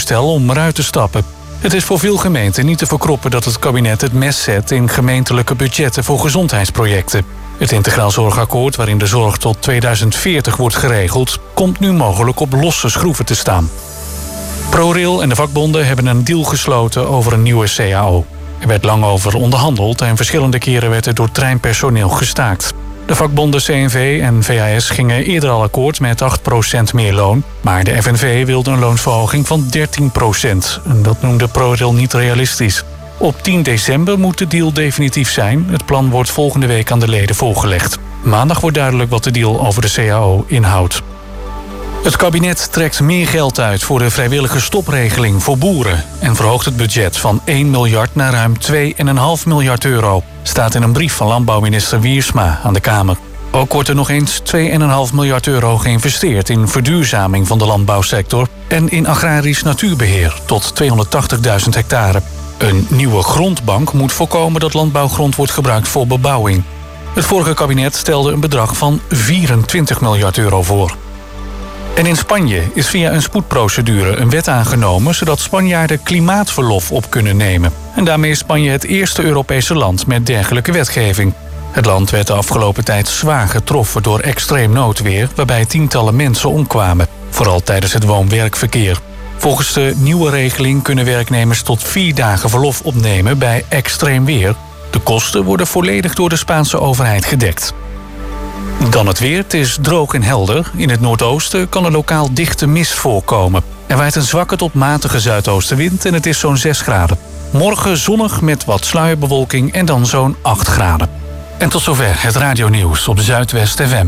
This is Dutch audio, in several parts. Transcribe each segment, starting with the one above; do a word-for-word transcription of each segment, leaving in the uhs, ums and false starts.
wetsvoorstel om eruit te stappen. Het is voor veel gemeenten niet te verkroppen dat het kabinet het mes zet in gemeentelijke budgetten voor gezondheidsprojecten. Het Integraal Zorgakkoord, waarin de zorg tot tweeduizend veertig wordt geregeld, komt nu mogelijk op losse schroeven te staan. ProRail en de vakbonden hebben een deal gesloten over een nieuwe C A O. Er werd lang over onderhandeld en verschillende keren werd er door treinpersoneel gestaakt. De vakbonden C N V en V A S gingen eerder al akkoord met acht procent meer loon, maar de F N V wilde een loonsverhoging van dertien procent. En dat noemde ProRail niet realistisch. Op tien december moet de deal definitief zijn. Het plan wordt volgende week aan de leden voorgelegd. Maandag wordt duidelijk wat de deal over de C A O inhoudt. Het kabinet trekt meer geld uit voor de vrijwillige stopregeling voor boeren en verhoogt het budget van één miljard naar ruim twee komma vijf miljard euro. Staat in een brief van landbouwminister Wiersma aan de Kamer. Ook wordt er nog eens twee komma vijf miljard euro geïnvesteerd in verduurzaming van de landbouwsector en in agrarisch natuurbeheer tot tweehonderdtachtigduizend hectare. Een nieuwe grondbank moet voorkomen dat landbouwgrond wordt gebruikt voor bebouwing. Het vorige kabinet stelde een bedrag van vierentwintig miljard euro voor. En in Spanje is via een spoedprocedure een wet aangenomen zodat Spanjaarden klimaatverlof op kunnen nemen. En daarmee is Spanje het eerste Europese land met dergelijke wetgeving. Het land werd de afgelopen tijd zwaar getroffen door extreem noodweer, waarbij tientallen mensen omkwamen, vooral tijdens het woon-werkverkeer. Volgens de nieuwe regeling kunnen werknemers tot vier dagen verlof opnemen bij extreem weer. De kosten worden volledig door de Spaanse overheid gedekt. Dan het weer. Het is droog en helder. In het noordoosten kan er lokaal dichte mist voorkomen. Er waait een zwakke tot matige zuidoostenwind en het is zo'n zes graden. Morgen zonnig met wat sluierbewolking en dan zo'n acht graden. En tot zover het radionieuws op Zuidwest F M.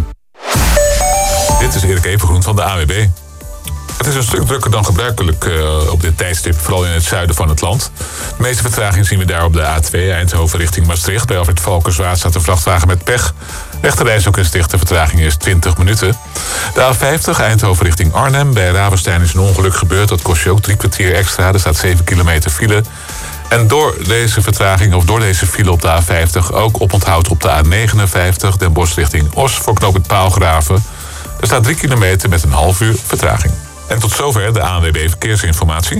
Dit is Erik Evengroen van de A W B. Het is een stuk drukker dan gebruikelijk uh, op dit tijdstip, vooral in het zuiden van het land. De meeste vertraging zien we daar op de A twee Eindhoven richting Maastricht. Bij Alfred Valkenswaard staat een vrachtwagen met pech. Rechterreis ook is dicht, de vertraging is twintig minuten. De A vijftig Eindhoven richting Arnhem. Bij Ravenstein is een ongeluk gebeurd, dat kost je ook drie kwartier extra. Er staat zeven kilometer file. En door deze vertraging, of door deze file op de A vijftig... ook oponthoud op de A negenenvijftig, Den Bosch richting Os voor knooppunt Paalgraven. Er staat drie kilometer met een half uur vertraging. En tot zover de A N W B Verkeersinformatie.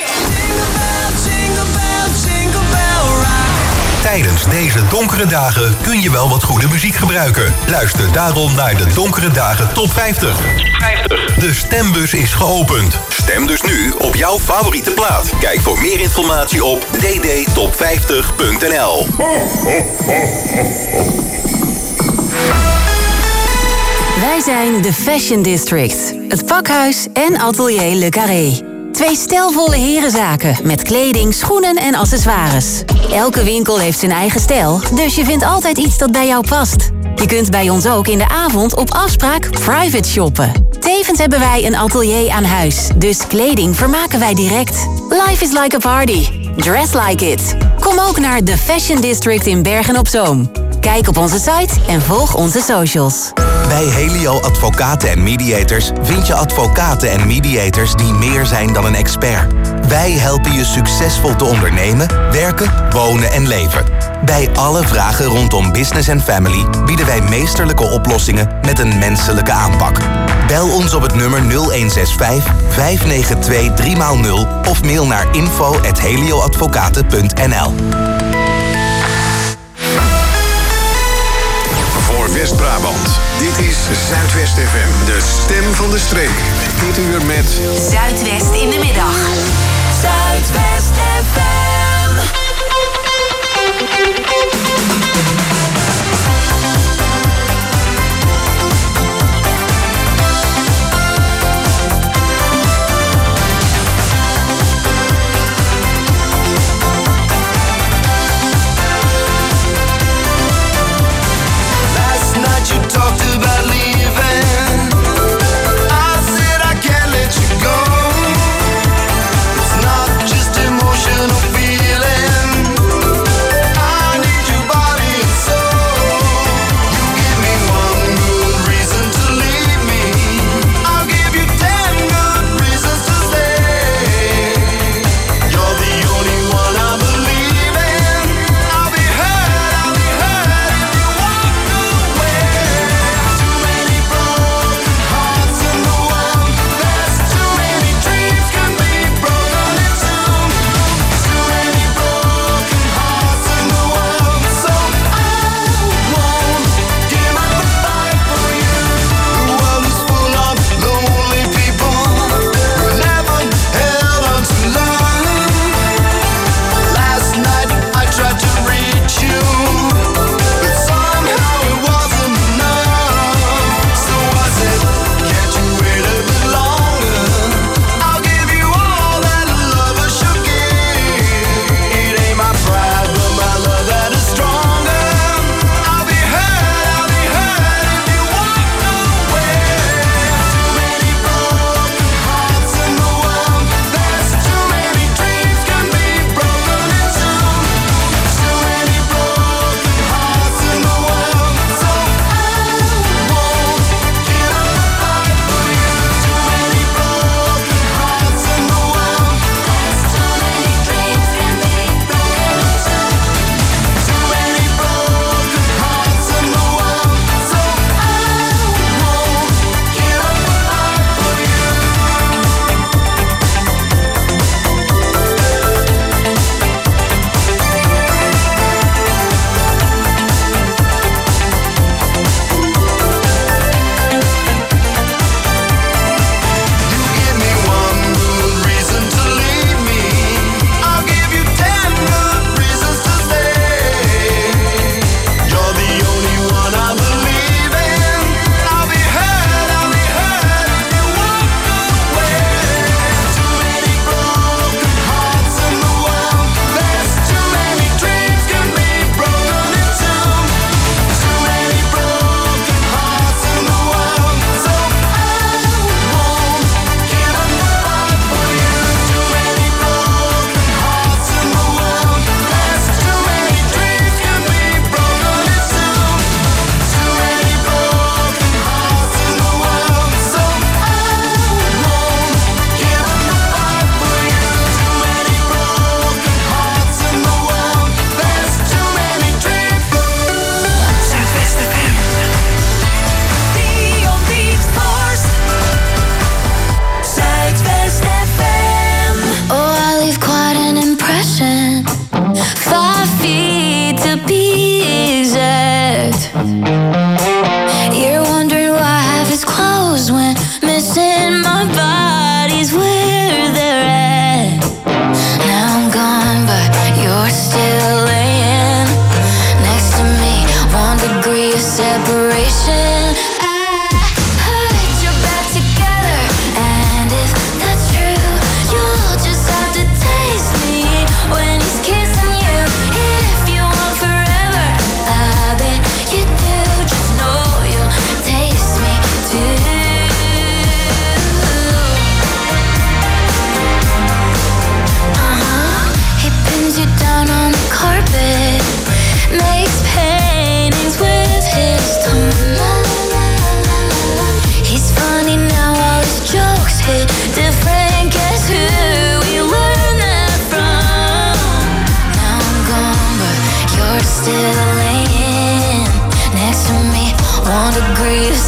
Tijdens deze donkere dagen kun je wel wat goede muziek gebruiken. Luister daarom naar de Donkere Dagen Top vijftig. De stembus is geopend. Stem dus nu op jouw favoriete plaat. Kijk voor meer informatie op d d top vijftig punt n l. Wij zijn de Fashion District, het pakhuis en atelier Le Carré. Twee stijlvolle herenzaken met kleding, schoenen en accessoires. Elke winkel heeft zijn eigen stijl, dus je vindt altijd iets dat bij jou past. Je kunt bij ons ook in de avond op afspraak private shoppen. Tevens hebben wij een atelier aan huis, dus kleding vermaken wij direct. Life is like a party. Dress like it. Kom ook naar de Fashion District in Bergen-op-Zoom. Kijk op onze site en volg onze socials. Bij Helio Advocaten en Mediators vind je advocaten en mediators die meer zijn dan een expert. Wij helpen je succesvol te ondernemen, werken, wonen en leven. Bij alle vragen rondom business en family bieden wij meesterlijke oplossingen met een menselijke aanpak. Bel ons op het nummer nul een zes vijf, vijf negen twee, drie nul of mail naar info at helioadvocaten punt n l. Voor West-Brabant, dit is Zuidwest F M, de stem van de streek. Dit uur met Zuidwest in de middag. Zuidwest F M. You talked about leaving. I said I can't let you go.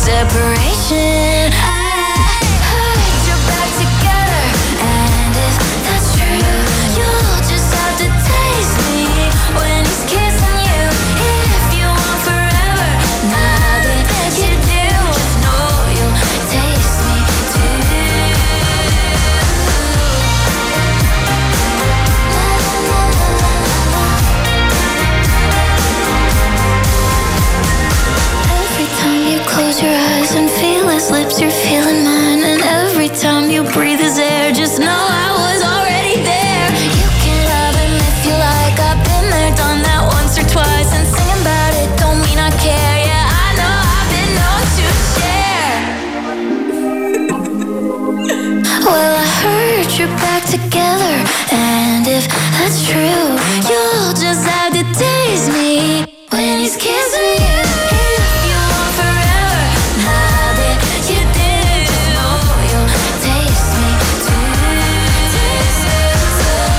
separation. I heard you're back together, and if that's true, you'll just have to taste me when he's kissing you. If you want forever, now that you do, just know you'll taste me too. Every time you close your eyes and feel his lips, you're feeling mine. And every time you breathe his air, just know I was already there. You can love him if you like. I've been there, done that once or twice. And singing about it don't mean I care. Yeah, I know I've been known to share. Well, I heard you're back together, and if that's true, you'll just have to taste me when he's kissing you. If you want forever, now that you do, know you'll taste me too. Taste me too.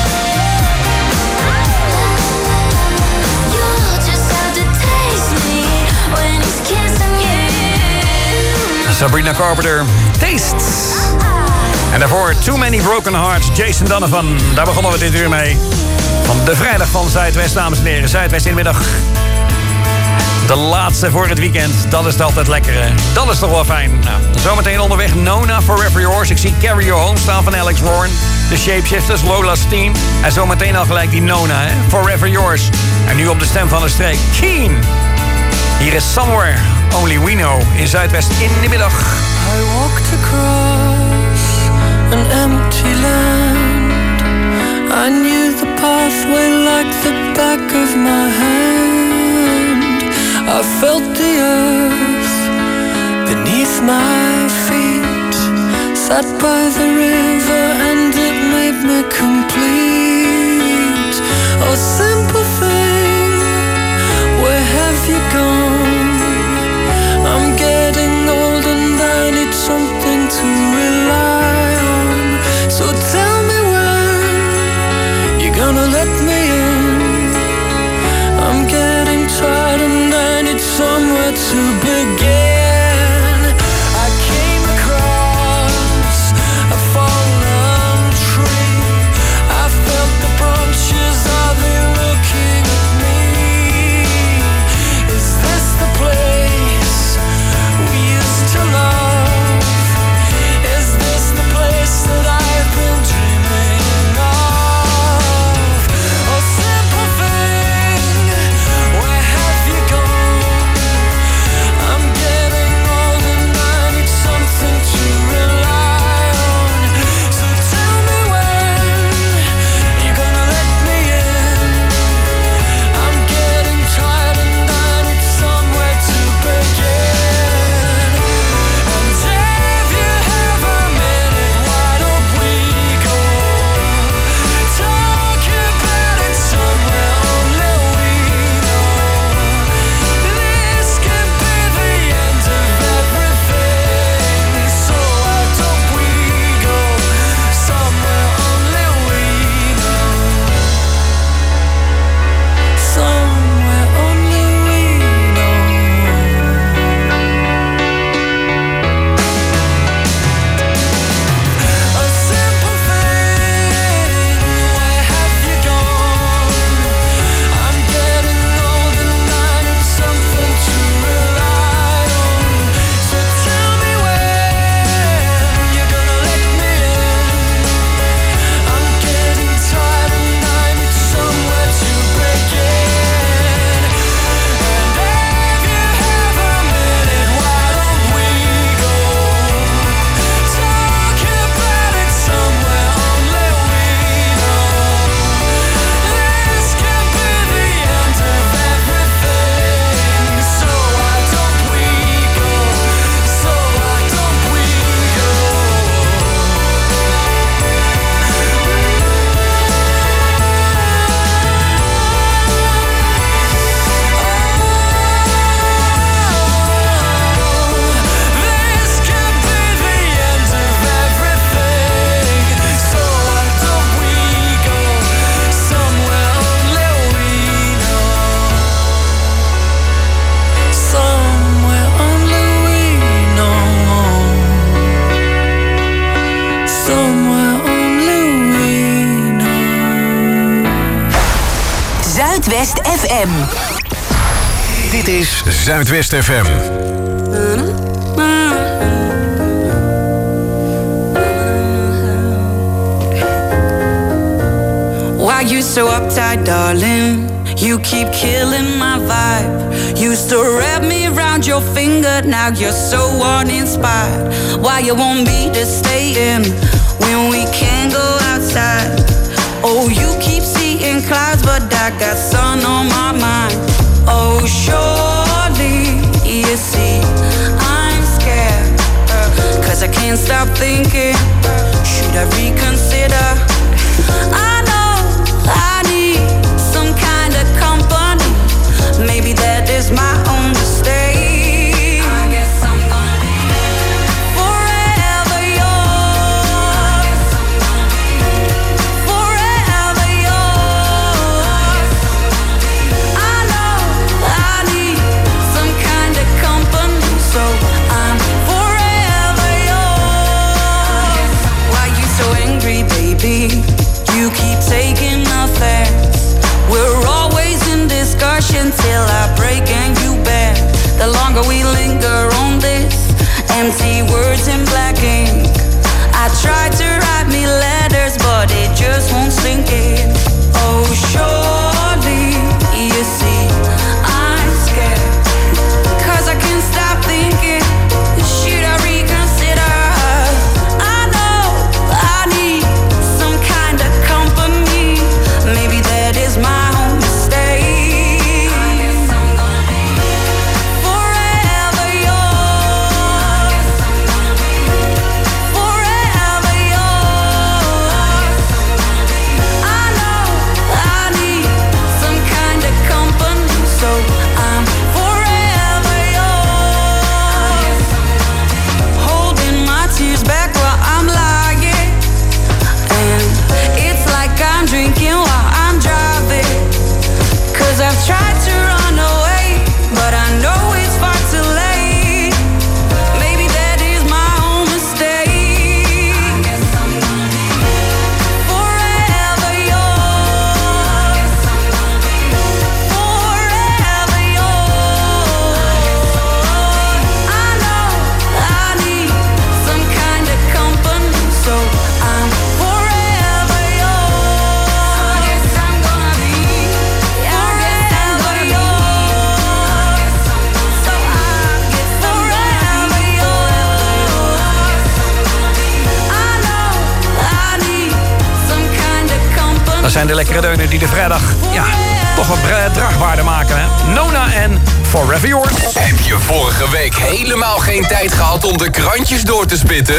You'll just have to taste me when he's kissing you. Sabrina Carpenter, Taste. En daarvoor Too Many Broken Hearts, Jason Donovan. Daar begonnen we dit uur mee. Van de vrijdag van Zuidwest, dames en heren. Zuidwest in de middag. De laatste voor het weekend. Dat is altijd lekker, hè? Dat is toch wel fijn. Nou, zometeen onderweg Nona, Forever Yours. Ik zie Carry Your Home staan van Alex Warren. De Shapeshifters, Lola Steen. En zometeen al gelijk die Nona, hè? Forever Yours. En nu op de stem van de streek, Keen. Hier is Somewhere Only We Know in Zuidwest in de middag. I walked across an empty land. I knew the pathway like the back of my hand. I felt the earth beneath my feet. Sat by the river and it made me complete. Oh, simple thing, where have you gone? I'm getting old and I need something to rely on. So tell me when you're gonna let me in. I'm getting tired and I need somewhere to begin. I came across a fallen Zuidwest F M. Dit is Zuidwest F M. Why you so uptight, darling? You keep killing my vibe. Used to wrap me around your finger, now you're so uninspired. Why you want me to stay in when we can't go outside? Oh, you keep seeing clouds, but I got sun on my mind. Oh, surely you see I'm scared, cause I can't stop thinking, should I reconsider? I know I need some kind of company. Maybe that is my own mistake. I guess I'm gonna be forever yours. Forever yours. I know I need some kind of company, so I'm forever yours. Why you so angry, baby? You keep taking offense. We're always in discussion till I break and you bend. The longer we linger on this empty words in black ink. I try to write me letters, but it just won't sink in. Oh, surely you see I'm scared, cause I can't stop thinking, should I reconsider? I know I need some kind of company. Maybe that is my own mistake. I guess I'm gonna be forever yours. Forever yours. I know I need some kind of company, so I'm forever yours. Holding my tears back while I'm lying, and it's like I'm drinking while I'm driving. Cause I've tried to run away, but I know it's far too late. Maybe that is my own mistake. I guess I'm gonna be forever yours. Forever yours. I know I need some kind of company, so I'm forever yours. I guess I'm gonna be forever yours. So I get forever yours. I know I need some kind of company. Dat zijn de lekkere deunen die de vrijdag ja, toch wat bra- draagbaarder maken. Hè? Nona en Forever Yours. Heb je vorige week helemaal geen tijd gehad om de krantjes door te spitten?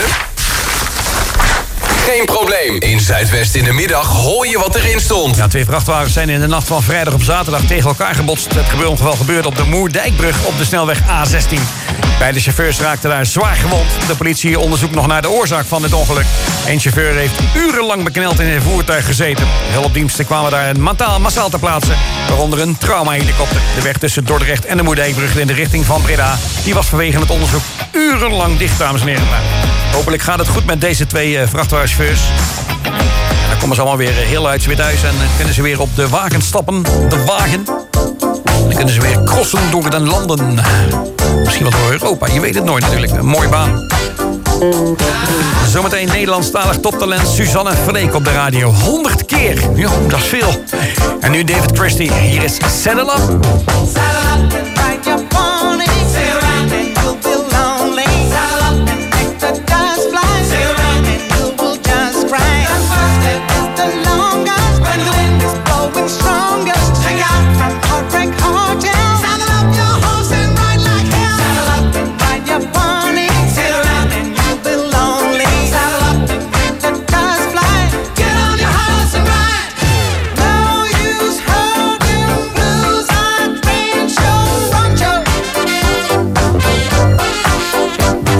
Geen probleem. In Zuidwest in de middag hoor je wat erin stond. Ja, twee vrachtwagens zijn in de nacht van vrijdag op zaterdag tegen elkaar gebotst. Het gebeurongeval gebeurde op de Moerdijkbrug op de snelweg A zestien. Beide chauffeurs raakten daar zwaar gewond. De politie onderzoekt nog naar de oorzaak van dit ongeluk. Eén chauffeur heeft urenlang bekneld in zijn voertuig gezeten. Hulpdiensten kwamen daar massaal, massaal ter plaatse, waaronder een traumahelikopter. De weg tussen Dordrecht en de Moerdijkbrug in de richting van Breda, die was vanwege het onderzoek urenlang dicht, dames en heren. Hopelijk gaat het goed met deze twee uh, vrachtwagenchauffeurs. En dan komen ze allemaal weer heel uit weer thuis en dan kunnen ze weer op de wagen stappen. De wagen. En dan kunnen ze weer crossen door de landen. Misschien wel door Europa, je weet het nooit natuurlijk. Een mooie baan. Zometeen Nederlandstalig toptalent Suzanne Freek op de radio. honderd keer. Ja, dat is veel. En nu David Christie. Hier is Saddle Up. Saddle up and ride your pony. Sail around and you'll be lonely. Saddle up and make the dust fly. Sail around and you will just cry. The first step is the longest when the wind is blowing strongest. Check out from Heartbreak Hotel. Saddle up your horse and ride like hell. Saddle up and ride your pony. Sail around and you'll be lonely. Saddle up and make the dust fly. Get on your horse and ride. No use holding blues. I'd range your rancho.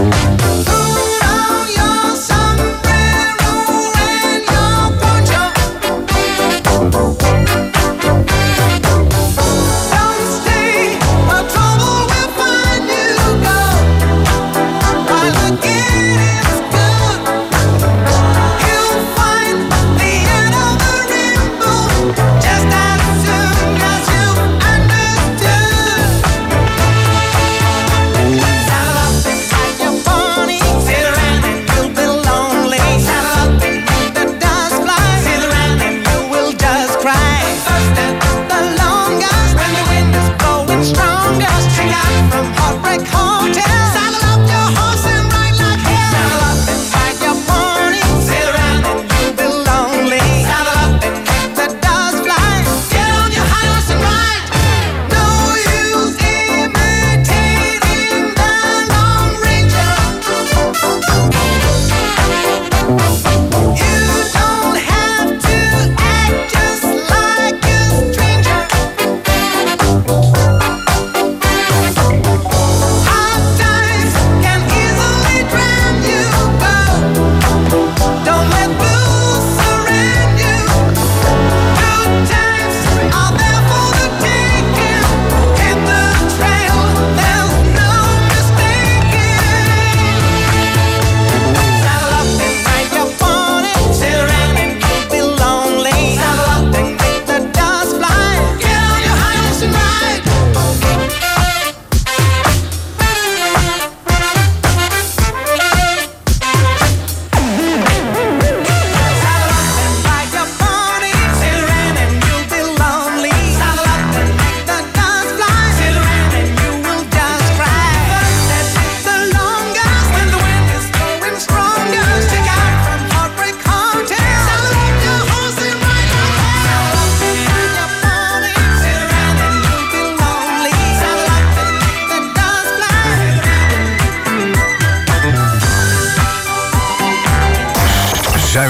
Put on your sombrero and your poncho.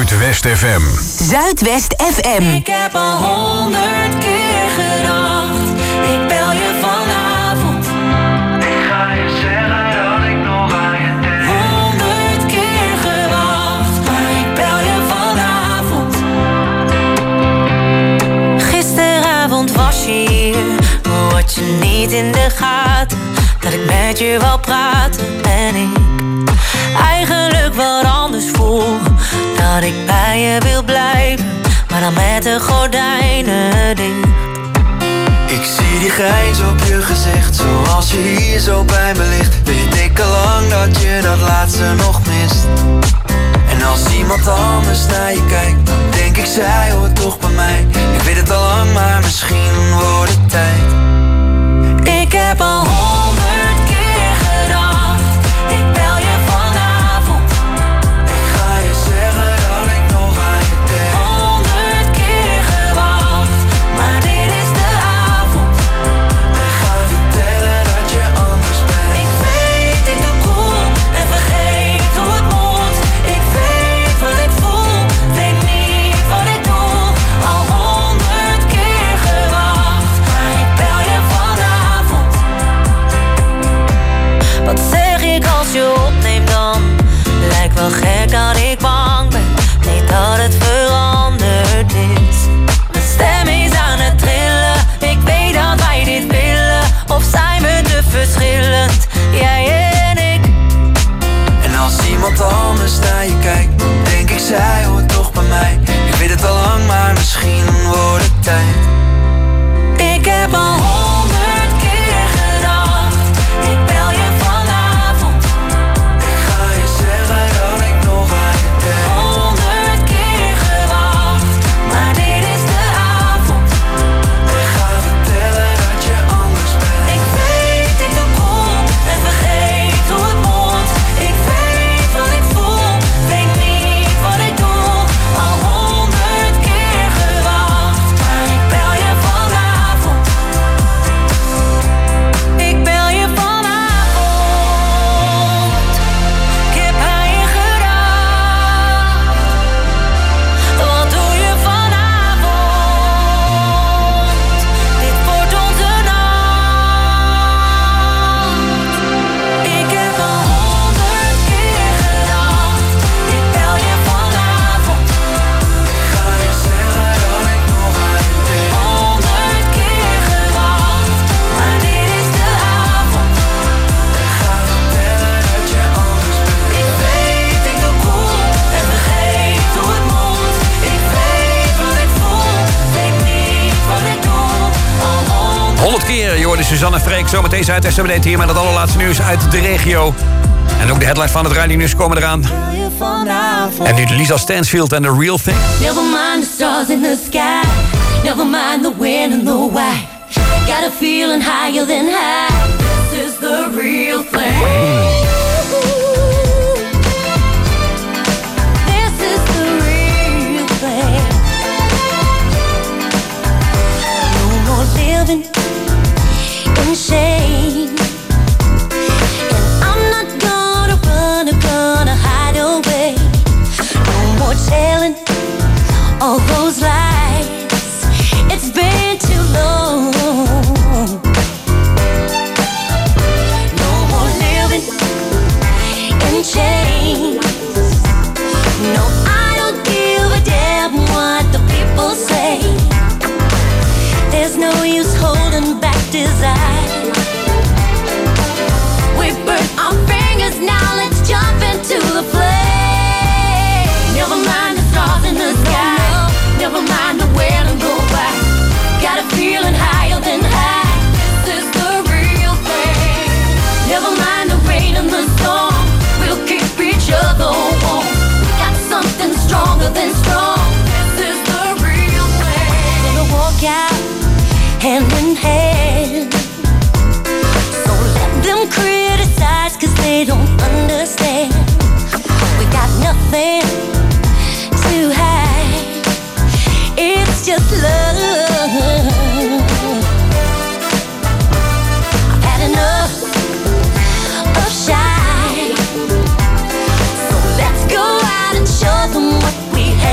Zuidwest F M. Zuidwest F M. Ik heb al honderd keer gedacht, ik bel je vanavond. Ik ga je zeggen dat ik nog aan je denk. Honderd keer gewacht, maar ik bel je vanavond. Gisteravond was je hier, maar had je niet in de gaten dat ik met je wou praten en ik eigenlijk wat anders voel. Dat ik bij je wil blijven, maar dan met de gordijnen dicht. Ik zie die grijns op je gezicht, zoals je hier zo bij me ligt. Weet ik al lang dat je dat laatste nog mist. En als iemand anders naar je kijkt, dan denk ik zij hoort toch bij mij. Ik weet het al lang, maar misschien wordt het tijd. Ik heb al honderd keer gedacht, ik bel je vanavond. Ik ga je zeggen dat ik nog aan je denk. Honderd keer gewacht, maar dit is de avond. Ik ga vertellen dat je anders bent. Ik weet, ik doe cool en vergeet hoe het moet. Ik weet wat ik voel, weet niet wat ik doe. Al honderd keer gewacht, maar ik bel je vanavond. Wat zeg ik als je opneemt dan? Lijkt wel gek dat ik bang ben, niet dat het veranderd is. Mijn stem is aan het trillen, ik weet dat wij dit willen. Of zijn we te verschillend, jij en ik? En als iemand anders naar je kijkt, dan denk ik zij hoort toch bij mij. Ik weet het al lang, maar misschien wordt het tijd. Ik heb al honderd keer gedacht, ik bel je vanavond. Ik ga je zeggen dat ik nog aan je denk. Honderd keer gewacht, maar dit is de avond. Ik ga vertellen dat je anders bent. Ik weet, ik doe cool en vergeet hoe het moet. Ik weet wat ik voel, weet niet wat ik doe. Al honderd keer gewacht, maar ik bel je vanavond. Ik bel je vanavond. Ik heb aan je gedacht. Wat doe je vanavond? Dit wordt onze nacht. Ik heb al honderd keer gedacht, ik bel je vanavond. Ik ga je zeggen dat ik nog aan je denk. Honderd keer gewacht, maar dit is de avond. Ik ga vertellen dat je anders bent. Ik weet, ik doe cool en vergeet hoe het moet. Ik weet wat ik voel, weet niet wat ik doe. Al honderd honderd keer, je hoorde Suzanne Freek. Zometeen Zuidwest update hier met het allerlaatste nieuws uit de regio. En ook de headlines van het Radio Nieuws komen eraan. En nu Lisa Stansfield en The Real Thing. Never mind the stars in the sky. Never mind the when and the why. Got a feeling higher than high. This is the real thing. This is the real thing. No more living in shame. And I'm not gonna run, I'm gonna hide away. No more telling all those lies. It's been too long. No more living in chains. No, I don't give a damn what the people say. There's no use holding back desire. We burn our fingers, now let's jump into the flame. Never mind the stars in the sky. Never mind the where and the why. Got a feeling higher than high. This is the real thing. Never mind the rain and the storm. We'll keep each other warm. We got something stronger than strong. This is the real thing. Gonna walk out hand in hand. So let them criticize, cause they don't understand. We got nothing to hide. It's just love. I've had enough of shy. So let's go out and show them what we have.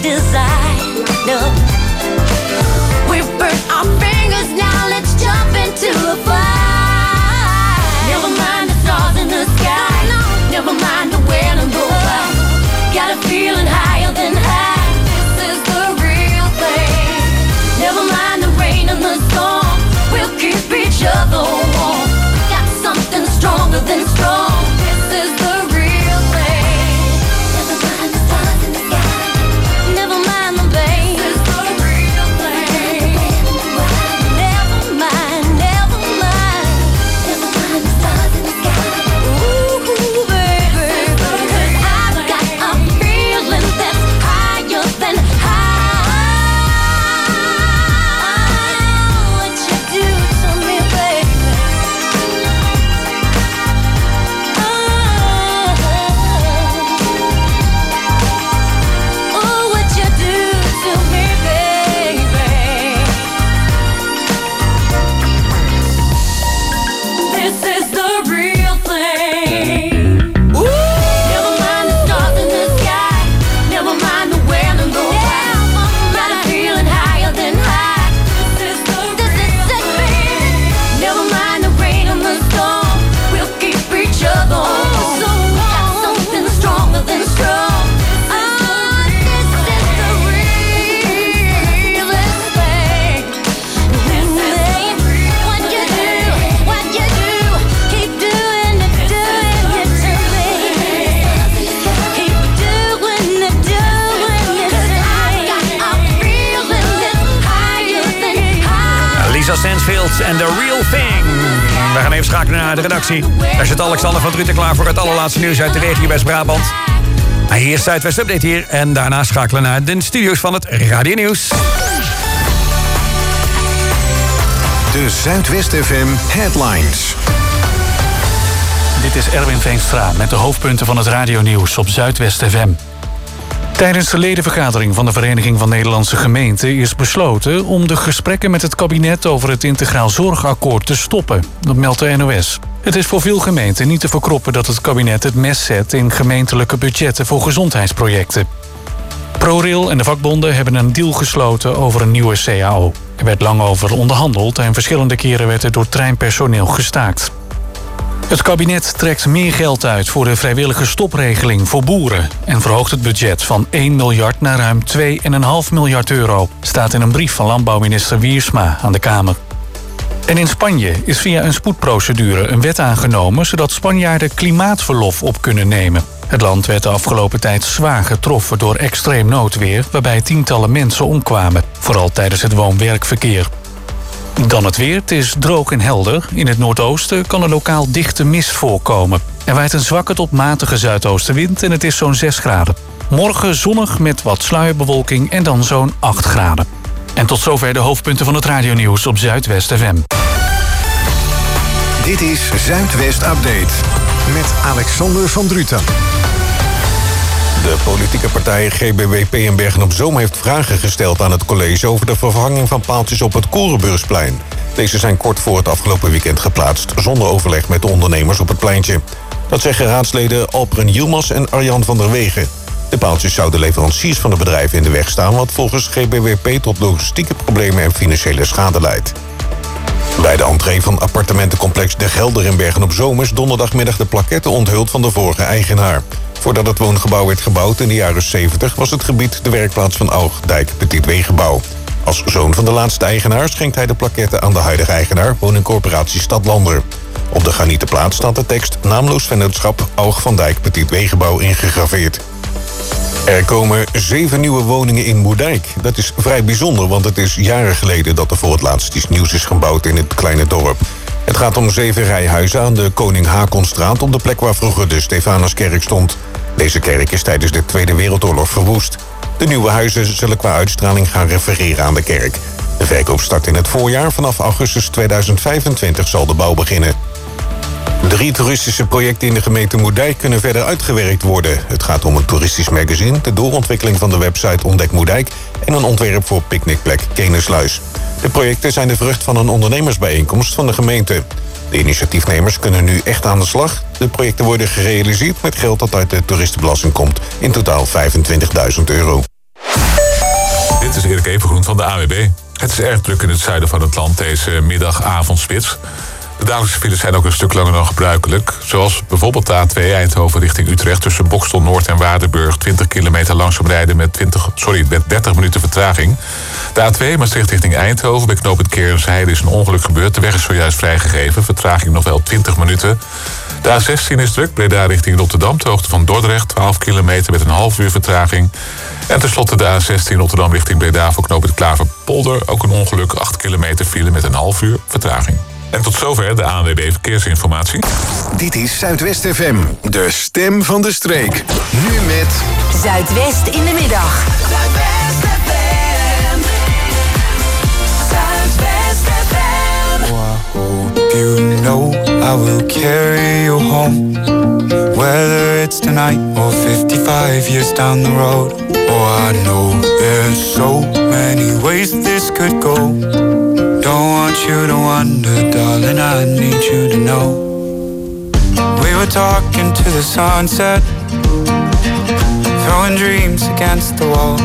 design. No. We've burnt our fingers, now let's jump into the fire. Never mind the stars in the sky. Never mind the wind and go by. Got a feeling higher than high. This is the real thing. Never mind the rain and the storm. We'll keep each other warm. Got something stronger than strong. This is the real thing. Never mind the stars in the sky. Never mind the pain. This is the real thing. Never mind, never mind. Never mind the stars in the sky. Ooh, baby. 'Cause I've got a feeling that's higher than high. What you do to me, baby. Oh, what you do to me, baby. This is the real thing. Never mind the stars in the sky. Never mind the wind and the wide. Got a feeling higher than high. This is the real thing. Never mind the rain and the storm. We'll keep each other warm. Got something stronger than strong. Oh, this is the realest thing. This is what you do, what you do. Keep doing it, doing it to me. Keep doing it, doing it to me. I got a feeling that's higher than high. Lisa Stansfield en The Real Thing. We gaan even schakelen naar de redactie. Daar zit Alexander van Druten klaar voor het allerlaatste nieuws uit de regio West-Brabant. Maar hier is Zuidwest Update hier. En daarna schakelen naar de studio's van het Radio Nieuws. De Zuidwest F M Headlines. Dit is Erwin Veenstra met de hoofdpunten van het radionieuws op Zuidwest F M. Tijdens de ledenvergadering van de Vereniging van Nederlandse Gemeenten is besloten om de gesprekken met het kabinet over het Integraal Zorgakkoord te stoppen. Dat meldt de N O S. Het is voor veel gemeenten niet te verkroppen dat het kabinet het mes zet in gemeentelijke budgetten voor gezondheidsprojecten. ProRail en de vakbonden hebben een deal gesloten over een nieuwe C A O. Er werd lang over onderhandeld en verschillende keren werd er door treinpersoneel gestaakt. Het kabinet trekt meer geld uit voor de vrijwillige stopregeling voor boeren en verhoogt het budget van één miljard naar ruim twee komma vijf miljard euro, staat in een brief van landbouwminister Wiersma aan de Kamer. En in Spanje is via een spoedprocedure een wet aangenomen zodat Spanjaarden klimaatverlof op kunnen nemen. Het land werd de afgelopen tijd zwaar getroffen door extreem noodweer, waarbij tientallen mensen omkwamen, vooral tijdens het woon-werkverkeer. Dan het weer. Het is droog en helder. In het noordoosten kan er lokaal dichte mist voorkomen. Er waait een zwakke tot matige zuidoostenwind en het is zo'n zes graden. Morgen zonnig met wat sluierbewolking en dan zo'n acht graden. En tot zover de hoofdpunten van het radionieuws op Zuidwest F M. Dit is Zuidwest Update met Alexander van Druten. De politieke partij G B W P in Bergen-op-Zoom heeft vragen gesteld aan het college over de vervanging van paaltjes op het Korenbeursplein. Deze zijn kort voor het afgelopen weekend geplaatst, zonder overleg met de ondernemers op het pleintje. Dat zeggen raadsleden Alperen Yilmaz en Arjan van der Wegen. De paaltjes zouden leveranciers van de bedrijven in de weg staan, wat volgens G B W P tot logistieke problemen en financiële schade leidt. Bij de entree van appartementencomplex De Gelder in Bergen-op-Zoom is donderdagmiddag de plaquette onthuld van de vorige eigenaar. Voordat het woongebouw werd gebouwd in de jaren zeventig was het gebied de werkplaats van Aug Dijk Petit Wegenbouw. Als zoon van de laatste eigenaar schenkt hij de plaquette aan de huidige eigenaar, woningcorporatie Stadlander. Op de granieten plaat staat de tekst naamloos vennootschap Aug van Dijk Petit Wegenbouw ingegraveerd. Er komen zeven nieuwe woningen in Moerdijk. Dat is vrij bijzonder, want het is jaren geleden dat er voor het laatst iets nieuws is gebouwd in het kleine dorp. Het gaat om zeven rijhuizen aan de Koning Haakonstraat op de plek waar vroeger de Stefanuskerk stond. Deze kerk is tijdens de Tweede Wereldoorlog verwoest. De nieuwe huizen zullen qua uitstraling gaan refereren aan de kerk. De verkoop start in het voorjaar. Vanaf augustus tweeduizend vijfentwintig zal de bouw beginnen. Drie toeristische projecten in de gemeente Moerdijk kunnen verder uitgewerkt worden. Het gaat om een toeristisch magazine, de doorontwikkeling van de website Ontdek Moerdijk en een ontwerp voor picknickplek Kenesluis. De projecten zijn de vrucht van een ondernemersbijeenkomst van de gemeente. De initiatiefnemers kunnen nu echt aan de slag. De projecten worden gerealiseerd met geld dat uit de toeristenbelasting komt. In totaal vijfentwintigduizend euro. Dit is Erik Evengroen van de A W B. Het is erg druk in het zuiden van het land deze middag-avondspits. De dagelijkse files zijn ook een stuk langer dan gebruikelijk. Zoals bijvoorbeeld de A twee Eindhoven richting Utrecht tussen Bokstel Noord en Waardenburg. twintig kilometer langzaam rijden met, twintig, sorry, met dertig minuten vertraging. De A twee Maastricht richting Eindhoven bij knooppunt Kerensheide is een ongeluk gebeurd. De weg is zojuist vrijgegeven. Vertraging nog wel twintig minuten. De A zestien is druk. Breda richting Rotterdam. De hoogte van Dordrecht. twaalf kilometer met een half uur vertraging. En tenslotte de A zestien Rotterdam richting Breda voor knooppunt Klaverpolder. Ook een ongeluk. acht kilometer file met een half uur vertraging. En tot zover de A N W B Verkeersinformatie. Dit is Zuidwest F M, de stem van de streek. Nu met Zuidwest in de middag. Zuidwest F M. Zuidwest F M. Oh, I hope you know I will carry you home. Whether it's tonight or fifty-five years down the road. Oh, I know there's so many ways this could go. Don't want you to wonder, darling, I need you to know. We were talking to the sunset, throwing dreams against the wall.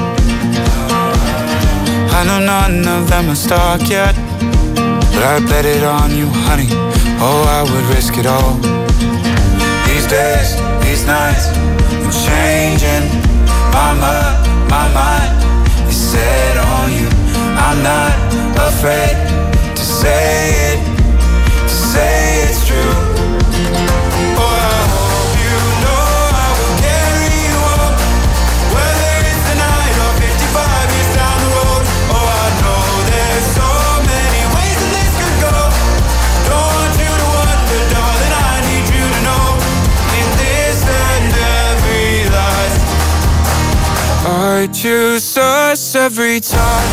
I know none of them are stuck yet, but I bet it on you, honey. Oh, I would risk it all. These days, these nights, I'm changing my mind, my mind is set on you. I'm not afraid to say it, to say it's true. Oh, I hope you know I will carry you up, whether it's tonight or fifty-five years down the road. Oh, I know there's so many ways that this could go. Don't want you to wonder, darling, I need you to know. In this and every life, I choose us every time.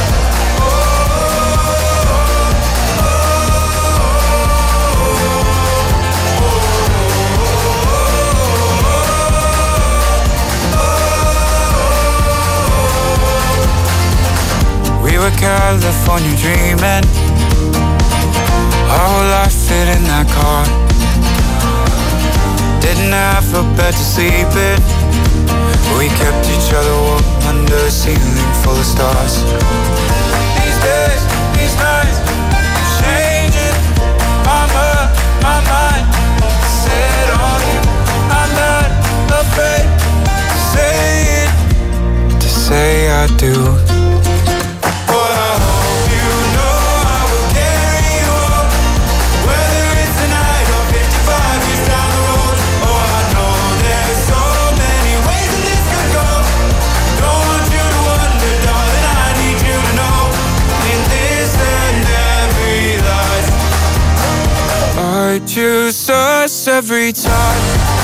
We were California dreaming, our whole life fit in that car. Didn't have a bed to sleep in, we kept each other warm under a ceiling full of stars. These days, these nights, I'm changing my mind, my mind set on you. I'm not afraid to say it, to say I do. I choose us every time.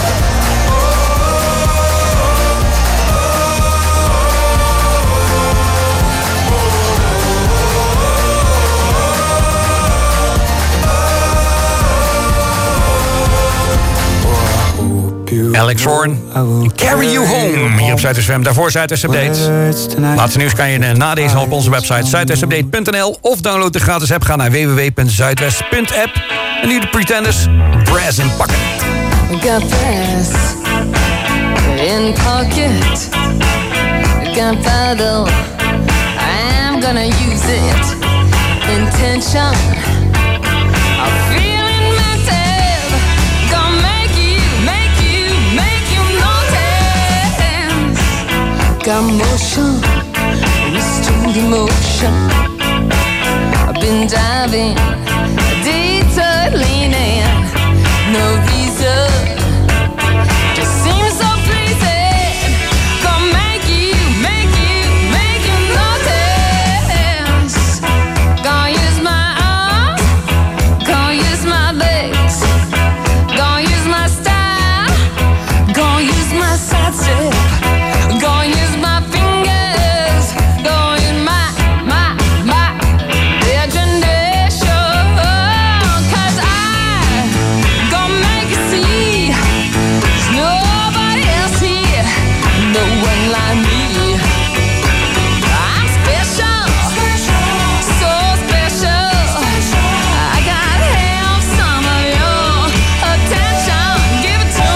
Alex Horn, Carry You Home, hier op Zuidwest F M. Daarvoor Zuidwest Update. Laatste nieuws kan je na deze op onze website zuidwest update punt n l of download de gratis app. Ga naar w w w punt zuidwest punt app. En nu de Pretenders, Brass in Pocket. Got brass in pocket. Gunpowder, I'm gonna use it. Intention, I'm feeling mental. Gonna make you, make you, make you notice. Got motion, restrained emotion. I've been diving, detour leaning. No reason, just seems so pleasing. Gonna make you, make you, make you notice. Gonna use my arms, gonna use my legs, gonna use my style, gonna use my side step, gonna use my fingers, gonna use my, my, my imagination. Cause I gonna make you see there's nobody else here, no one like me. I'm special, so special. I gotta have some of your attention. Give it to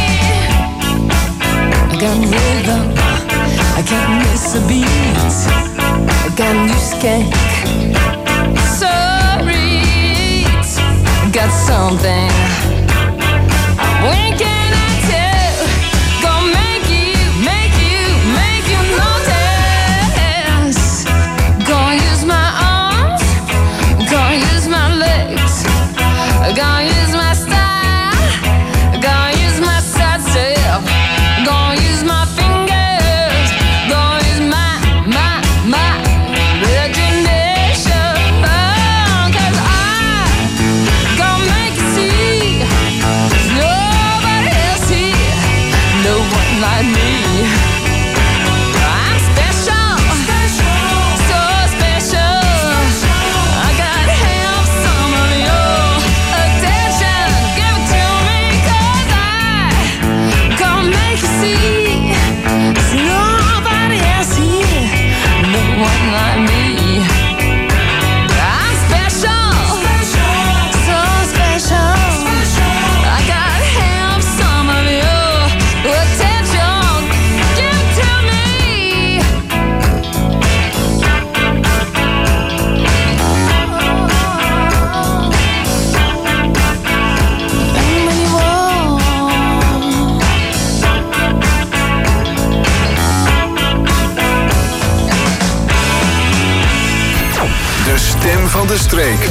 me. I got rhythm, I can't miss a beat. got new skank. Sorry, got something. When can I tell? Gonna make you, make you, make you notice. Gonna use my arms, gonna use my legs, gonna use my style, gonna use my side step, gonna use my fingers, gonna use my, my, my imagination. Oh, 'cause I gonna make you see there's nobody else here, no one like me. I'm special, so special. I gotta have some of your attention. Give it to me, 'cause I gonna make you see there's nobody else here, no one like me. I'm special, so special. I gotta have some of your attention. Give it to me. When you walk, De stem van de streek.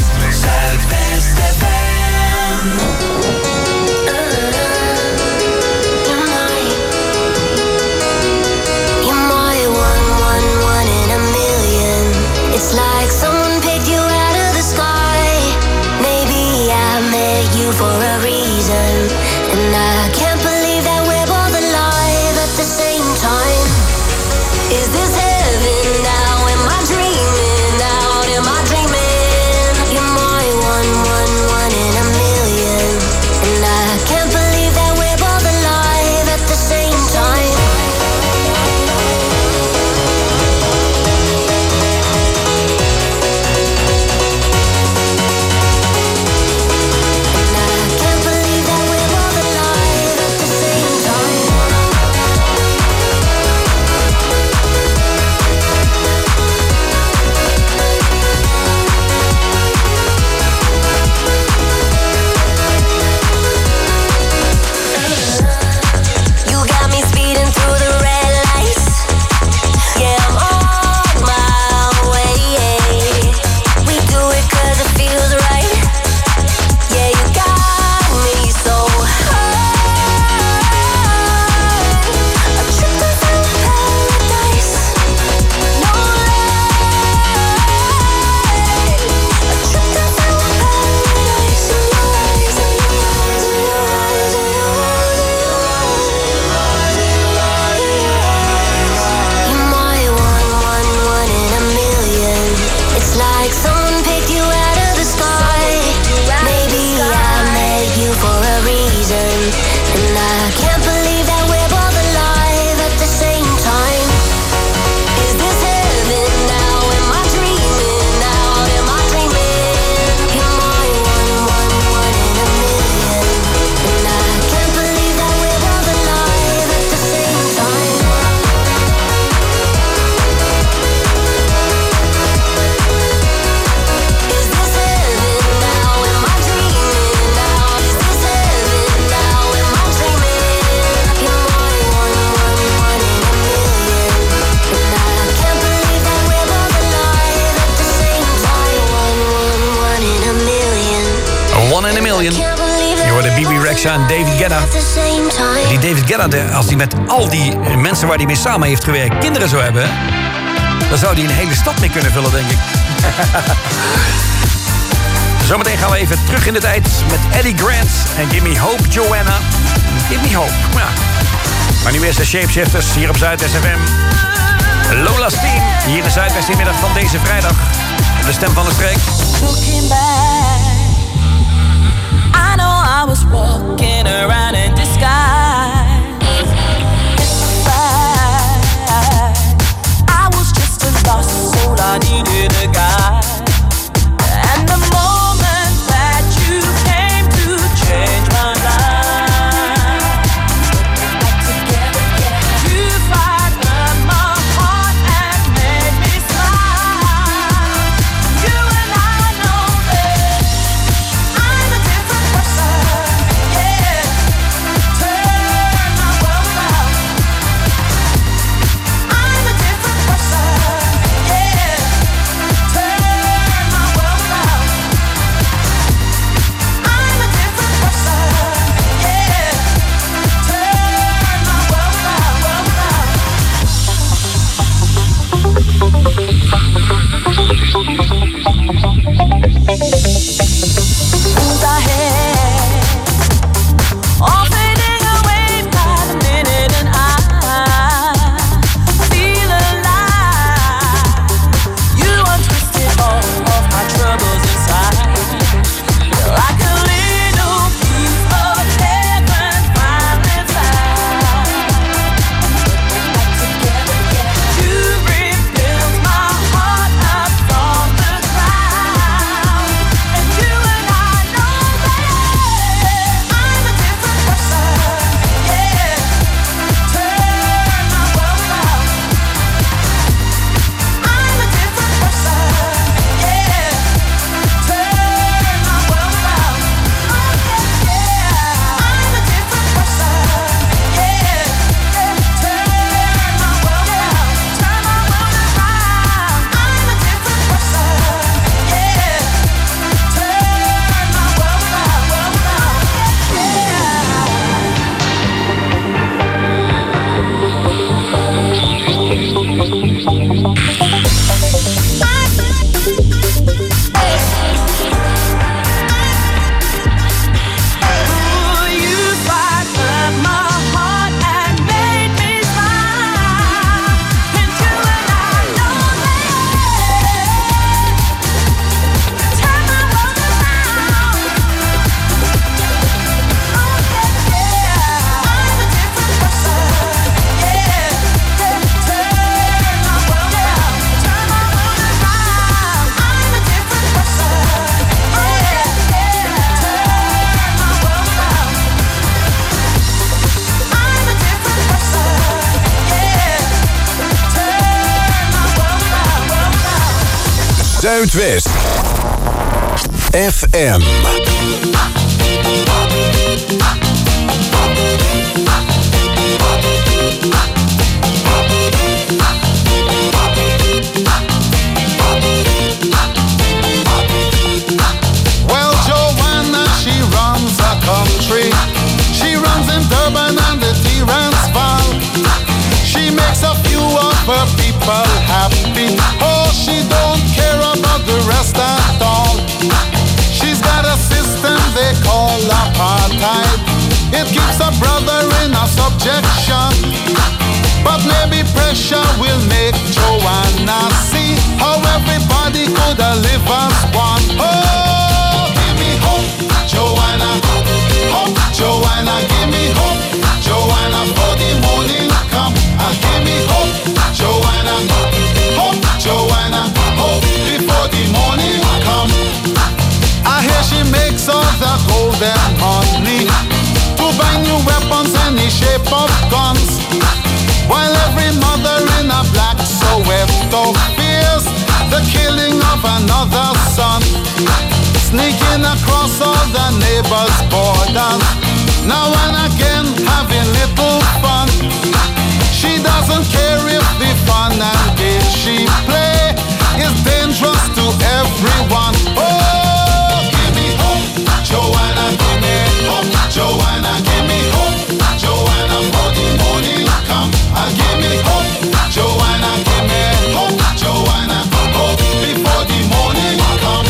You're my one, one, one in a million. It's like someone picked you out of the sky. Maybe I met you for a reason, and I can't believe that we're both alive at the same time. Is this heaven now? Am I dreaming out? Am I dreaming? You're my one, one, one in a million, and I can't believe that we're both alive at the same time. Can't believe that we're both alive at the same time. You got me speeding through the red lights. Yeah, I'm on my way. We do it 'cause it feels right. Yeah, you got me so high. A trip to paradise. No lie. A trip to paradise. In your eyes, in your eyes, in your eyes, in your eyes. You're my one, one, one in a million. It's like someone picked you out of the sky. Maybe I met you for a reason, and I can't believe that we're both alive at the same time. Is this heaven now? Am I dreaming out? Am I dreaming? You're my one, one, one in a million, and I can't believe that we're both alive at the same time. Is this heaven now? Am I dreaming out? Is this heaven now? Am I dreaming? You're my one, one, one in a million, and I can't believe that we're both alive at the same time. One, one, one in a million. One in a million. Can't believe that Je hoorde we're Bibi both Rexha en David Guetta. at the same time. Die David Guetta, de- als hij met al die mensen waar hij mee samen heeft gewerkt kinderen zou hebben, dan zou hij een hele stad mee kunnen vullen, denk ik. Zometeen gaan we even terug in de tijd met Eddie Grant en Give Me Hope, Joanna. Give Me Hope, ja. Maar nu eerst de Shapeshifters hier op Zuidwest F M. Lola's Team, hier in Zuidwest inmiddag van deze vrijdag. De stem van de streek. Looking back, I know I was walking around in disguise. I was just a lost soul, I needed a guide. And the moment that you came to change my life, you fired my heart and made me Zuidwest F M. Well, Joanna, she runs a country. She runs in Durban and the Transvaal. She makes a few of her people happy. Oh, she don't care about the rest at all. She's got a system they call apartheid. It keeps a brother in a subjection. But maybe pressure will make Joanna see how everybody could live as one. Oh, give me hope, Joanna. Hope, Joanna, give me hope. Joanna, for the morning come. Ah, give me hope, Joanna. Hope, Joanna. Hope before the morning come. I hear she makes all the golden money to buy new weapons, any shape of guns. While every mother in a black Soweto fears the killing of another son, sneaking across all the neighbors' borders, now and again having little fun. She doesn't care if the fun and game she play is dangerous to everyone. Oh, give me hope, Joanna, give me hope, Joanna, give me hope, Joanna, for the morning come. Ah, give me hope, Joanna, give me hope, Joanna, hope before the morning come.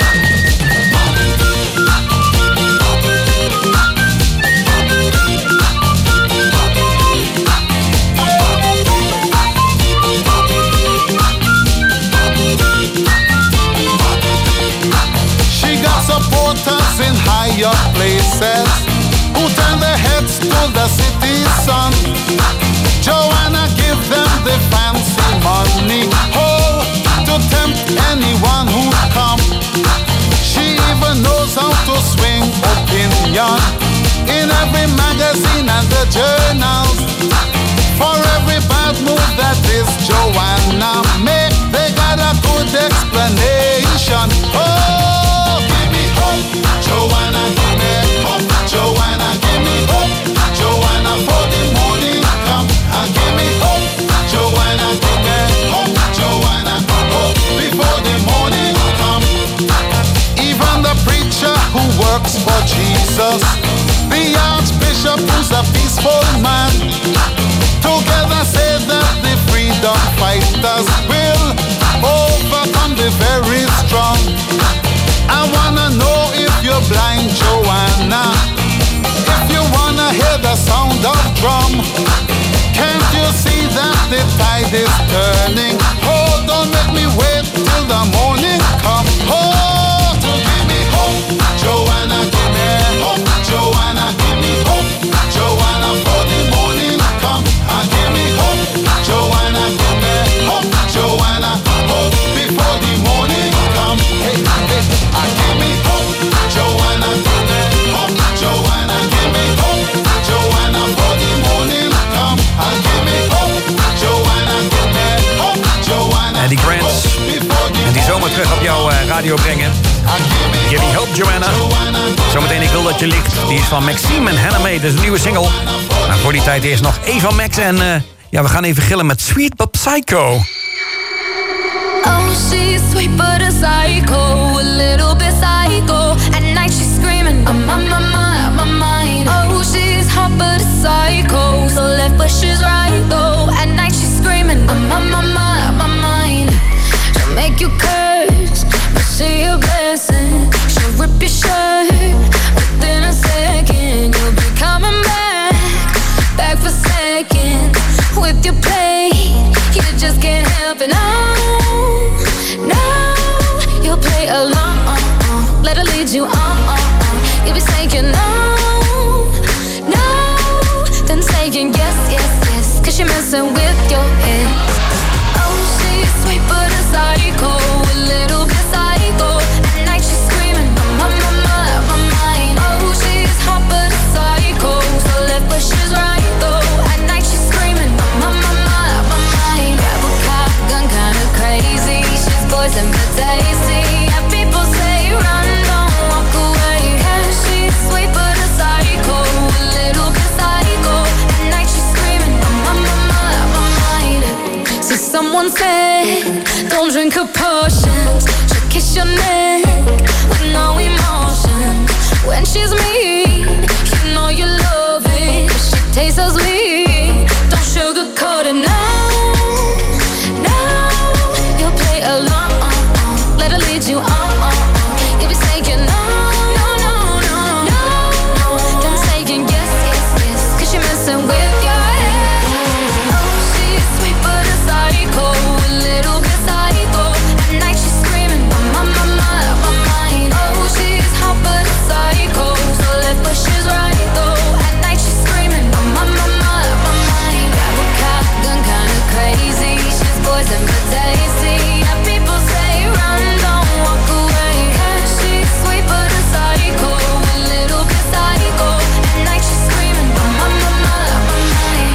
She got supporters in higher places who turn their heads to the city's sun. Joanna give them the fancy money, oh, to tempt anyone who come. She even knows how to swing opinion in every magazine and the journals. For every bad move that this Joanna make, they got a good explanation. Oh, give me hope, Joanna, give me hope, Joanna, give me hope, Joanna, for the morning come. Ah, give me hope, Joanna, give me hope, Joanna, hope before the morning come. Even the preacher who works for Jesus, the archbishop who's a peaceful man, together say that the freedom fighters will overcome the very strong. I wanna know if you're blind, Joanna, if you wanna hear the sound of drum. Can't you see that the tide is turning? Oh, don't make me wait till the morning come. Oh, to give me hope, Joanna, give me hope, Joanna, give me hope, Joanna, for the morning come. Ah, give me hope, Joanna, give me hope, Joanna, hope before the morning come. Hey, hey, ah, give me hope, Joanna, give me hope, Joanna, give me hope, Joanna, for the morning come. Ah, give me hope, Joanna, give me hope, Joanna. Eddie Grant. En die zomer terug op jouw uh, radio brengen. Give me hope, Joanna. Zometeen Ik wil dat je ligt. Die is van Maxime en Hannah May. Dat is een nieuwe single. Maar voor die tijd eerst nog Eva Max. En uh, ja, we gaan even gillen met Sweet But Psycho. Oh, she's sweet but a psycho, a little bit psycho. At night she's screaming, I'm on my mind, my mind. Oh, she's hot but a psycho, so left but she's right though. At night she's screaming, I'm on my mind, my mind. She'll make you curse, but see a blessing. She'll rip your shirt within a second. You'll be coming back, back for seconds with your play. You just can't help it, no. No, you'll play along, let her lead you on. You'll be saying no, no, then saying yes, yes, yes, cause you're messing with your head. Oh, she's sweet but a psycho, a little bit psycho. At night she's screaming, I'm on my mind, my mind. Oh, she's hot but a psycho, so left but she's right though. At night she's screaming, I'm on my mind, my mind. Grab a cop gun, kinda crazy, she's poison potato. drink her potions. She'll kiss your neck with no emotion. When she's mean, you know you love it. She tastes so sweet, don't sugarcoat it now. Now you'll play along, let her lead you on. You'll be saying no, no, no, no, no, no. Don't saying yes, yes, yes, 'cause you're messing with your head. Oh, she's sweet but a psycho, a little bit psycho. At night she's screaming, my, my, my, my, my mind. Oh, she's hot but a psycho, so left but she's right though. At night she's screaming, my, my, my, my, my mind. Grab a cop gun, kinda crazy. She's poison but tasty. And people say run, don't walk away. 'Cause she's sweet but a psycho, a little bit psycho. At night she's screaming, my, my, my, my, my mind.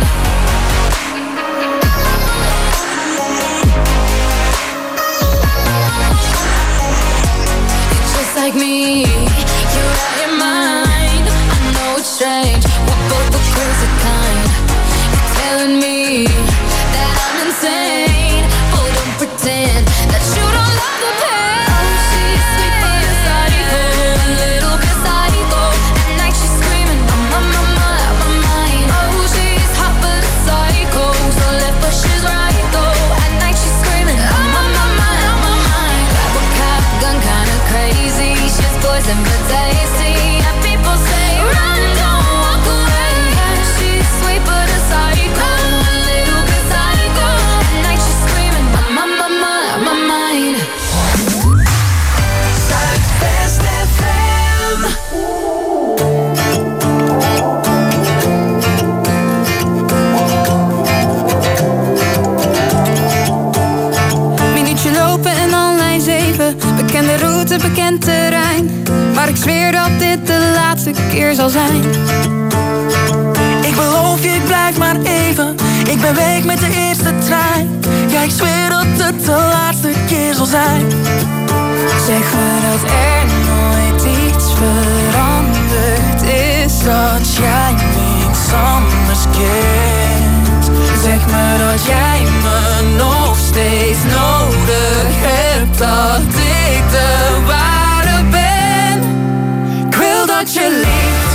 You're just like me, you're out your mind. I know it's strange, we're both the crazy kind. You're telling me that I'm insane, but don't pretend that you don't love the pain. Oh, she's sweet but a psycho, a little bit psycho. At night she's screaming, my, my, my, my, my mind. Oh, she's hot but a psycho, so left but she's right though. At night she's screaming, oh, my, my, my, my mind. Grab a cop gun, kinda crazy. She's poison but tasty. And people say run, don't walk away. 'Cause she's sweet but a psycho, a little bit psycho. At night she's screaming, my, my, my, my, my mind. Zuidwest F M. Minuutje lopen en dan lijn zeven. Bekende route, bekend terrein. Maar ik zweer dat dit de laatste keer zal zijn. Ik beloof je, ik blijf maar even. Ik ben weg met de eerste trein. Ja, ik zweer dat het de laatste keer zal zijn. Zeg me dat er nooit iets veranderd is. Dat jij niks anders kent. Zeg me dat jij me nog steeds nodig hebt. Dat ik de ware ben. Ik wil dat je liegt,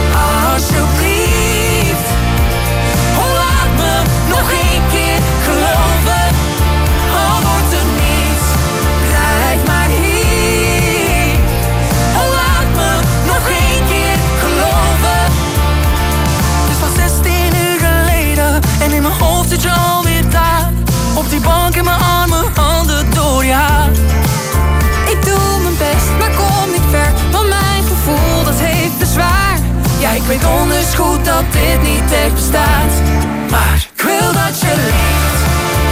alsjeblieft. Oh, laat me nog één keer geloven. Al wordt het niets, blijf maar hier. Oh, laat me nog één keer geloven. Het is van zestien uur geleden en in mijn hoofd zit je alweer daar. Op die bank in mijn armen, handen door je haar. Ik doe mijn best, maar kom niet ver. Want mijn gevoel, dat heeft bezwaar. Ja, ik weet donders goed dat dit niet echt bestaat. Maar ik wil dat je liegt,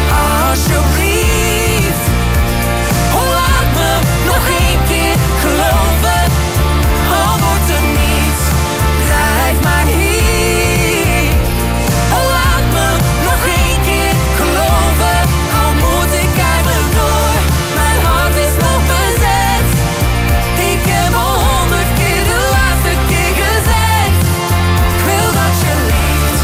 alsjeblieft. Oh, laat me nog één keer geloven. Al wordt er niets, blijf maar hier. Oh, laat me nog één keer geloven. Al moet ik eigenlijk door, mijn hart is nog bezet. Ik heb al honderd keer de laatste keer gezegd. Ik wil dat je liegt,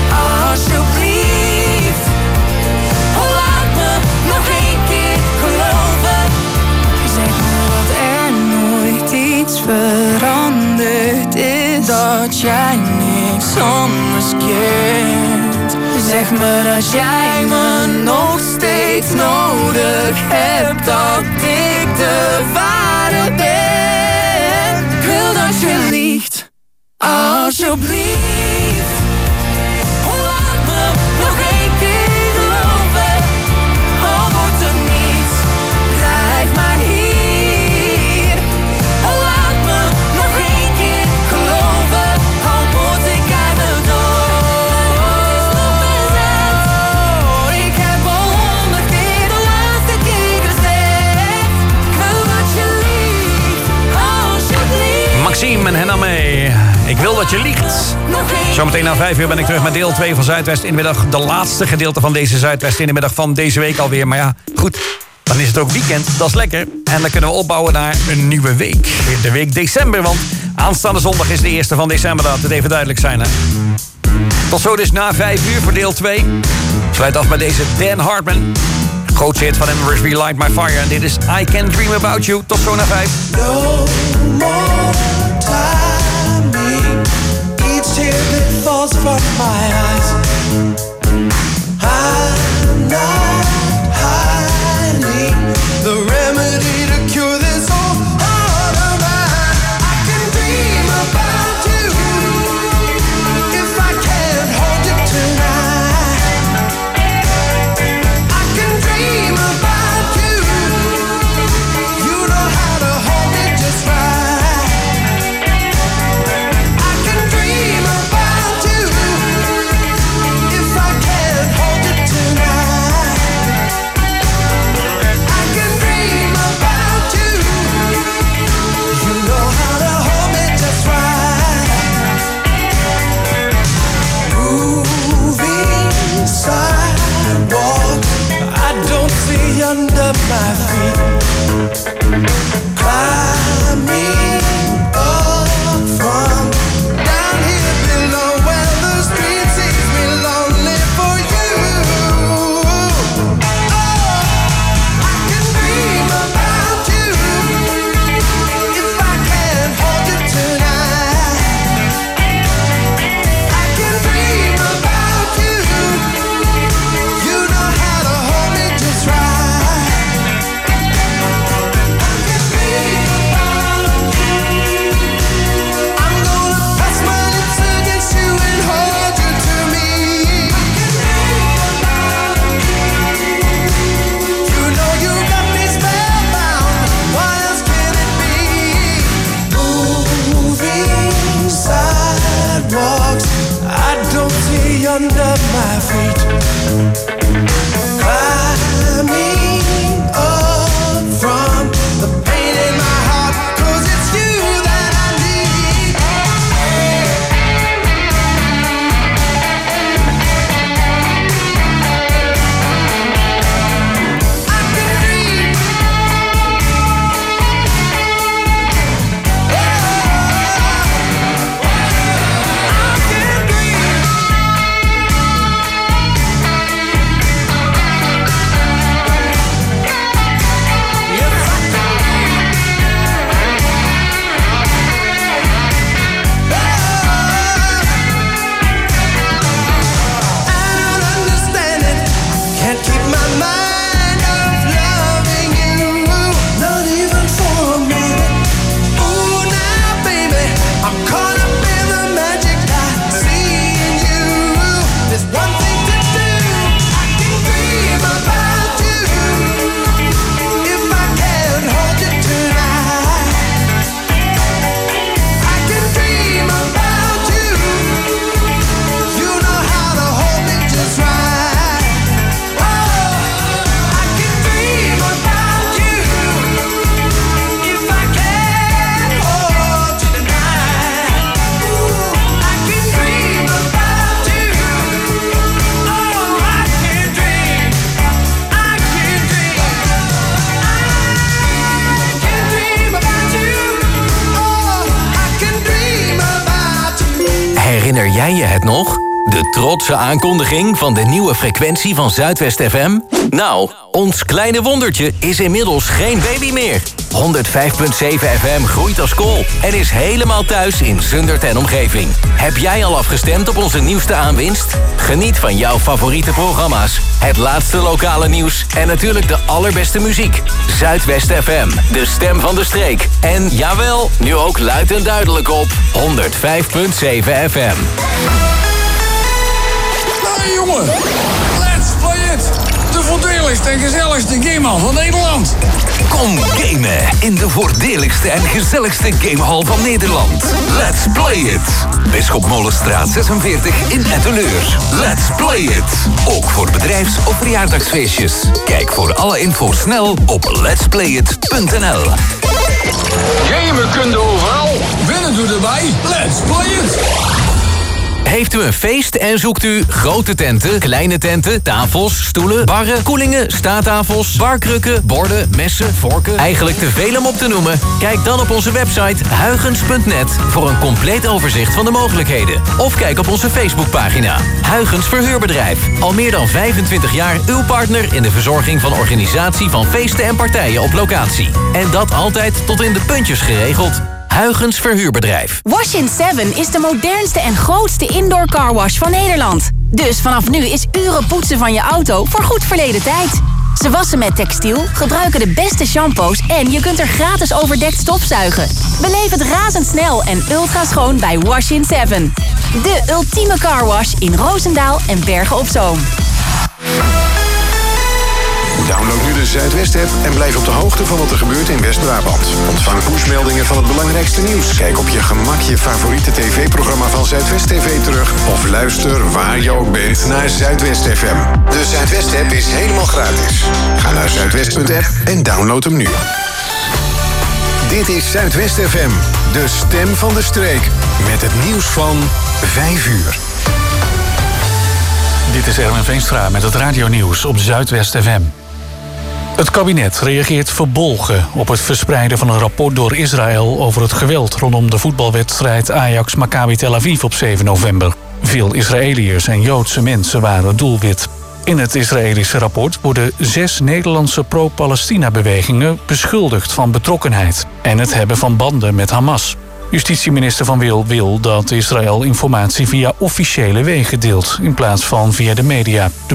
alsjeblieft. Oh, laat me nog één keer geloven. Zeg me dat er nooit iets veranderd is. Dat jij niks anders kent. Zeg me dat jij me nog steeds nodig hebt. Dat ik de ware ben. Ik wil dat je liegt, alsjeblieft. Oh, laat me nog één keer geloven. Al wordt er niets, blijf maar hier. Oh, laat me nog één keer geloven. Al moet ik eigenlijk door. Ik heb al honderd keer de laatste keer gezegd. Ik wil dat je liegt, alsjeblieft. Maxime en Henna mee. Ik wil dat je liegt. Zometeen na vijf uur ben ik terug met deel twee van Zuidwest in de middag. De laatste gedeelte van deze Zuidwest in de middag van deze week alweer. Maar ja, goed, dan is het ook weekend. Dat is lekker. En dan kunnen we opbouwen naar een nieuwe week. De week december, want aanstaande zondag is de eerste van december. Dat het even duidelijk zijn, hè. Tot zo dus na vijf uur voor deel twee. Sluit af met deze Dan Hartman. Grootste hit van hem, Relight My Fire. En dit is I Can Dream About You. Tot zo naar vijf. No more timing. Each tear that falls from my eyes. I'm not hiding the remedy to cure this whole heart of mine. I can dream about you if I can't hold you tonight. I can dream about you. You know how to hold me just right. I can dream about you if I can't hold you tonight. I can dream about you. You know how to hold me just right. Moving sidewalk, I don't see under my feet. Climbing up from down here below where the street sees me lonely for you. Oh, I can dream about you if I can't hold you tonight. I can dream about you. You know how to hold me just right. I can dream about you. I'm gonna press my lips against you and hold you to me. You know you got me spellbound. What else can it be? Moving sidewalks, I don't see under my feet. Climbing up from the pain in my heart, 'cause it's you that I need. I can dream. I can dream. I don't understand it. Can't keep my mind off loving you, not even for a minute. Ooh, now, baby, I'm caught up in the magic I see in you. There's one thing to do. I can dream about you if I can't hold you tonight. I can dream about you. You know how to hold me just right. Oh, I can dream about you if I can't hold you tonight. Ooh, I can dream about you. Oh, I can dream. I can dream. I can dream about you. Oh, I can dream about you. Herinner jij je het nog? De trotse aankondiging van de nieuwe frequentie van Zuidwest F M? Nou, ons kleine wondertje is inmiddels geen baby meer. honderdvijf komma zeven F M groeit als kool en is helemaal thuis in Zundert en omgeving. Heb jij al afgestemd op onze nieuwste aanwinst? Geniet van jouw favoriete programma's, het laatste lokale nieuws en natuurlijk de allerbeste muziek. Zuidwest F M, de stem van de streek. En jawel, nu ook luid en duidelijk op honderdvijf komma zeven F M. Hey jongen, let's play it! De voordeligste en gezelligste gamehal van Nederland. Kom gamen in de voordeligste en gezelligste gamehal van Nederland. Let's play it! Bisschopmolenstraat zesenveertig in Etteleur. Let's play it! Ook voor bedrijfs- of verjaardagsfeestjes. Kijk voor alle info snel op letsplayit punt n l. Gamen kun je overal, winnen doe erbij. Let's play it! Heeft u een feest en zoekt u grote tenten, kleine tenten, tafels, stoelen, barren, koelingen, staattafels, barkrukken, borden, messen, vorken, eigenlijk te veel om op te noemen? Kijk dan op onze website huygens punt net voor een compleet overzicht van de mogelijkheden. Of kijk op onze Facebookpagina. Huygens Verhuurbedrijf. Al meer dan vijfentwintig jaar uw partner in de verzorging van organisatie van feesten en partijen op locatie. En dat altijd tot in de puntjes geregeld. Huygens Verhuurbedrijf. Wash in seven is de modernste en grootste indoor carwash van Nederland. Dus vanaf nu is uren poetsen van je auto voor goed verleden tijd. Ze wassen met textiel, gebruiken de beste shampoos en je kunt er gratis overdekt stofzuigen. Beleef het razendsnel en ultra schoon bij Wash in seven. De ultieme carwash in Roosendaal en Bergen op Zoom. Download nu de Zuidwest-app en blijf op de hoogte van wat er gebeurt in West-Brabant. Ontvang pushmeldingen van het belangrijkste nieuws. Kijk op je gemak je favoriete tv-programma van Zuidwest T V terug. Of luister waar je ook bent naar Zuidwest F M. De Zuidwest-app is helemaal gratis. Ga naar zuidwest punt app en download hem nu. Dit is Zuidwest F M, de stem van de streek. Met het nieuws van vijf uur. Dit is Erwin Veenstra met het radionieuws op Zuidwest F M. Het kabinet reageert verbolgen op het verspreiden van een rapport door Israël over het geweld rondom de voetbalwedstrijd Ajax-Maccabi Tel Aviv op zeven november. Veel Israëliërs en Joodse mensen waren doelwit. In het Israëlische rapport worden zes Nederlandse pro-Palestina-bewegingen beschuldigd van betrokkenheid en het hebben van banden met Hamas. Justitieminister Van Wil wil dat Israël informatie via officiële wegen deelt in plaats van via de media. De